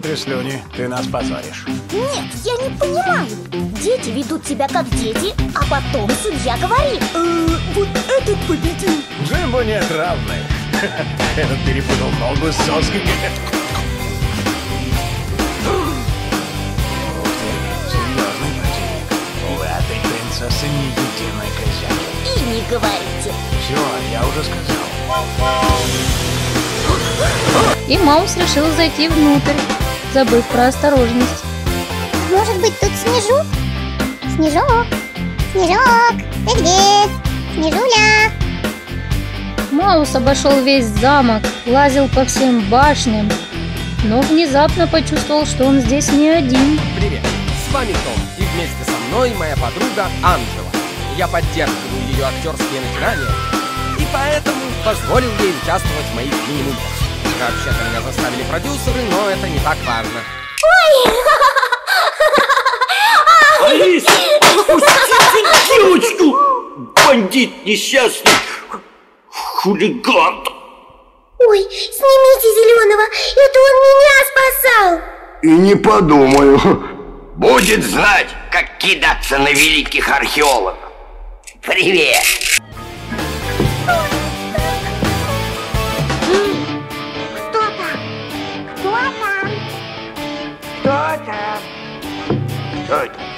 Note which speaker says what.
Speaker 1: Вытри слюни, ты нас позоришь.
Speaker 2: Нет, я не понимаю. Дети ведут себя как дети, а потом судья говорит:
Speaker 3: вот этот победил.
Speaker 1: Джимбо нет равных. Этот перепутал ногу с соской. Ух ты, серьезный противник. У этой принцессы не единой козяки.
Speaker 2: И не говорите.
Speaker 1: Все, я уже сказал.
Speaker 4: И Маус решил зайти внутрь, забыв про осторожность.
Speaker 5: Может быть, тут Снежок? Снежок, Снежок, ты где? Снежуля.
Speaker 4: Маус обошел весь замок, лазил по всем башням, но внезапно почувствовал, что он здесь не один.
Speaker 6: Привет, с вами Том, и вместе со мной моя подруга Анжела. Я поддерживаю ее актерские начинания, и поэтому позволил ей участвовать в моих мини-мультиках. Вообще-то меня заставили продюсеры, но это не так важно.
Speaker 3: Алиса, отпустите девочку! Бандит несчастный! Хулиган!
Speaker 5: Ой, снимите Зеленого, это он меня спасал.
Speaker 7: И не подумаю. Будет знать, как кидаться на великих археологов. Привет!
Speaker 5: Кто там? Кто там?
Speaker 7: Кто это?